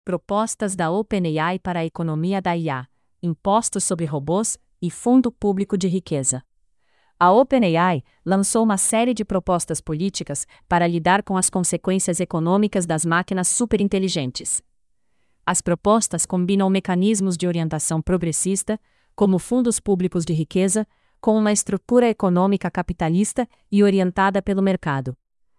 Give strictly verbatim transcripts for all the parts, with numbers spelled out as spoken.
Propostas da OpenAI para a economia da I A, impostos sobre robôs e fundo público de riqueza. A OpenAI lançou uma série de propostas políticas para lidar com as consequências econômicas das máquinas superinteligentes. As propostas combinam mecanismos de orientação progressista, como fundos públicos de riqueza, com uma estrutura econômica capitalista e orientada pelo mercado.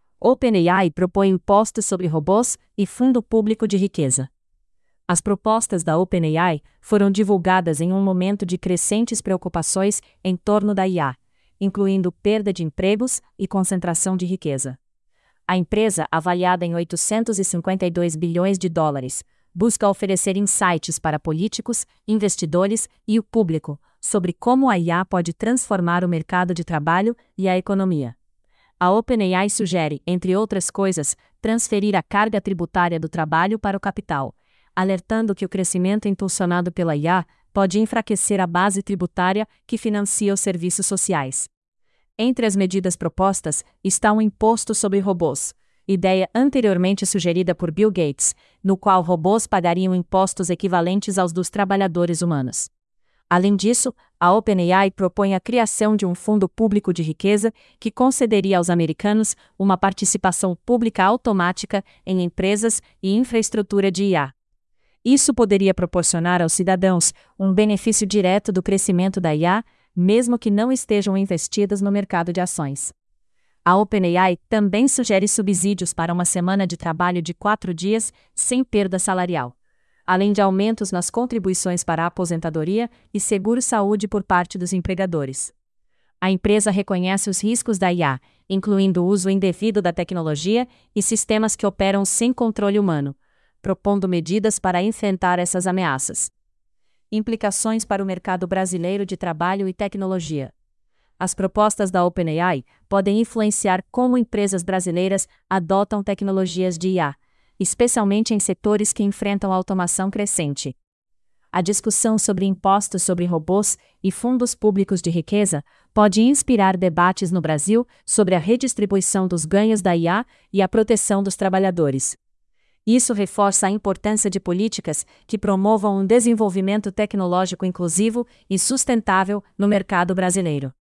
OpenAI propõe impostos sobre robôs e fundo público de riqueza. As propostas da OpenAI foram divulgadas em um momento de crescentes preocupações em torno da I A, incluindo perda de empregos e concentração de riqueza. A empresa, avaliada em oitocentos e cinquenta e dois bilhões de dólares, busca oferecer insights para políticos, investidores e o público sobre como a I A pode transformar o mercado de trabalho e a economia. A OpenAI sugere, entre outras coisas, transferir a carga tributária do trabalho para o capital, alertando que o crescimento impulsionado pela I A pode enfraquecer a base tributária que financia os serviços sociais. Entre as medidas propostas está um imposto sobre robôs, ideia anteriormente sugerida por Bill Gates, no qual robôs pagariam impostos equivalentes aos dos trabalhadores humanos. Além disso, a OpenAI propõe a criação de um fundo público de riqueza que concederia aos americanos uma participação pública automática em empresas e infraestrutura de I A. Isso poderia proporcionar aos cidadãos um benefício direto do crescimento da I A, mesmo que não estejam investidas no mercado de ações. A OpenAI também sugere subsídios para uma semana de trabalho de quatro dias, sem perda salarial, além de aumentos nas contribuições para a aposentadoria e seguro-saúde por parte dos empregadores. A empresa reconhece os riscos da I A, incluindo o uso indevido da tecnologia e sistemas que operam sem controle humano, propondo medidas para enfrentar essas ameaças. Implicações para o mercado brasileiro de trabalho e tecnologia. As propostas da OpenAI podem influenciar como empresas brasileiras adotam tecnologias de I A, especialmente em setores que enfrentam automação crescente. A discussão sobre impostos sobre robôs e fundos públicos de riqueza pode inspirar debates no Brasil sobre a redistribuição dos ganhos da I A e a proteção dos trabalhadores. Isso reforça a importância de políticas que promovam um desenvolvimento tecnológico inclusivo e sustentável no mercado brasileiro.